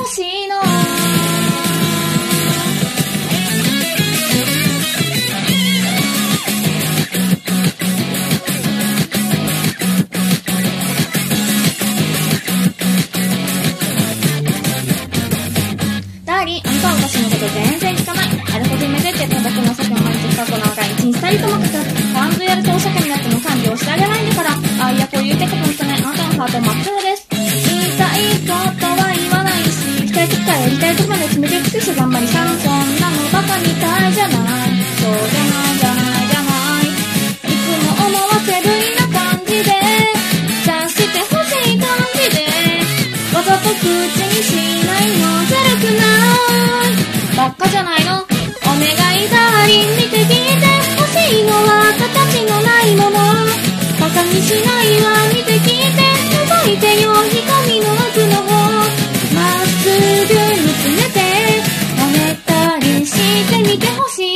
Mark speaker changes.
Speaker 1: しいの。ダーリン、あんたは私のこと全然聞かない。あれほどめでってタバコの酒を毎日過去なんか一日たりともかかる。ちゃんとやるとお酒になっても管理をしてあげないんだから。あいやこういうてことにしてない。あんたのハート真っ黒です。言いたいことは言わないし、行きたいとこからやりたいとこまで決めて尽くす頑張りさん。そんなのバカみたいじゃない。そうじゃないじゃないじゃない。いつも思わせるような感じで察してほしい感じで、わざと口にしないのずるくない。ばっかじゃないの。お願いダーリン見て聞いて。欲しいのは形のないもの。バカにしないわ見て聞いて。覗いてよ瞳の奥の方。まっすぐ見つめて。おねったりしてみてほしい。